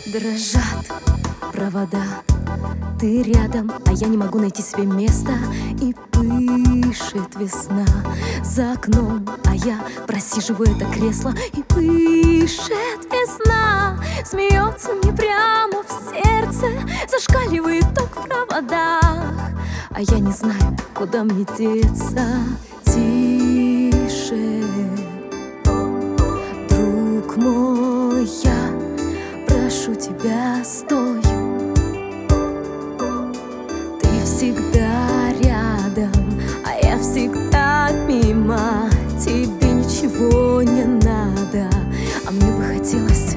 Дрожат провода, ты рядом, а я не могу найти себе места. И пышет весна за окном, а я просиживаю это кресло. И пышет весна, смеется мне прямо в сердце, зашкаливает ток в проводах, а я не знаю, куда мне деться. Тише, друг мой, я прошу тебя, стой. Ты всегда рядом, а я всегда мимо. Тебе ничего не надо, а мне бы хотелось.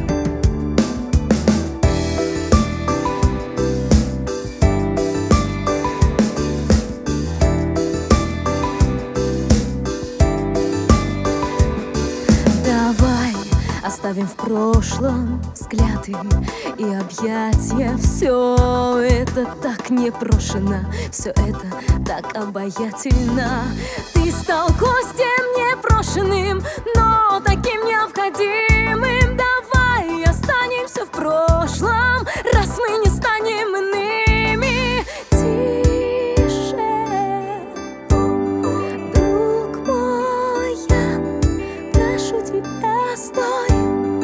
Давай оставим в прошлом взгляды и объятия. Все это так непрошено, все это так обаятельно. Ты стал гостем непрошенным, но таким необходимым. Давай останемся в прошлом, раз мы не станем иными. Тише, друг мой, я прошу тебя, стой.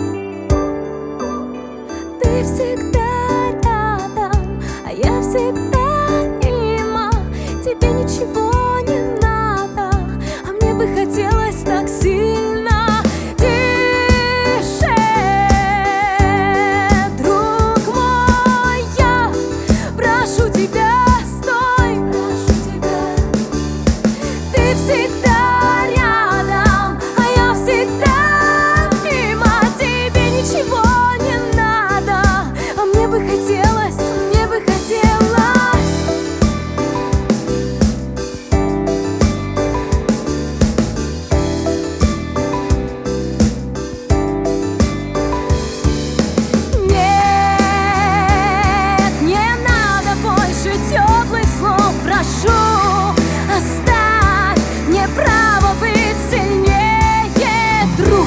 Ты всегда рядом, а я всегда мимо. Тебе ничего не надо, а мне бы хотелось так сильно. Тише, друг мой, я прошу тебя, стой. Ты всегда рядом, а я всегда мимо. Тебе ничего не надо, а мне бы хотелось, мне бы хотелось. Нет, не надо больше теплых слов, прошу, оставь мне право быть сильнее, друг.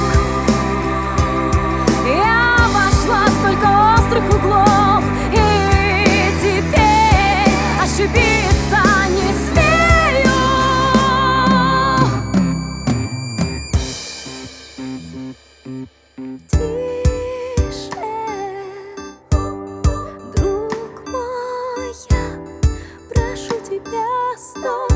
Я обошла столько острых углов, и теперь ошибиться не смею. Тише, друг мой, я прошу тебя, стой.